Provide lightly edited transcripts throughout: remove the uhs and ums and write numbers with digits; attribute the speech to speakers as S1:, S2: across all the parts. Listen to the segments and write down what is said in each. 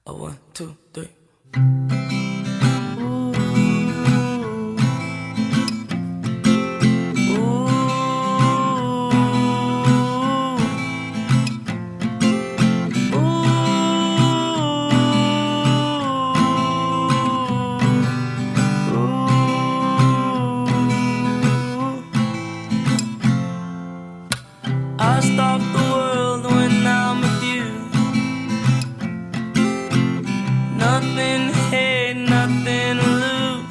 S1: A 1, 2, 3. I stop the world when I'm with you. Nothing to hate, nothing to lose.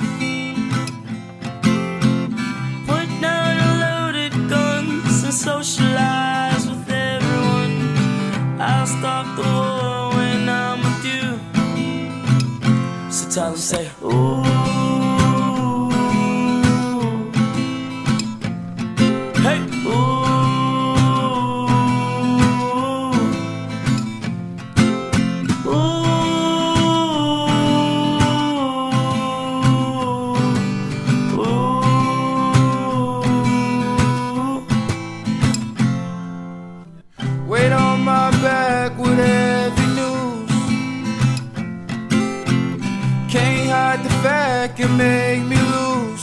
S1: Put down your loaded guns and socialize with everyone. I'll stop the war when I'm with you. So Tyler say, ooh. Hey, ooh.
S2: Weight on my back with heavy news. Can't hide the fact it make me lose.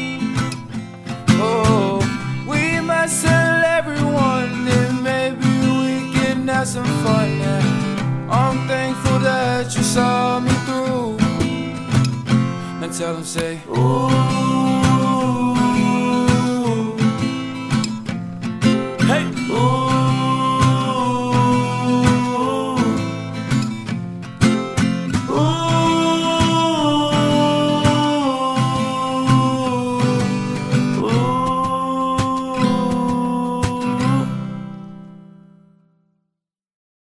S2: Oh, we must tell everyone that maybe we can have some fun. Yeah, I'm thankful that you saw me through. Now tell them, say, ooh.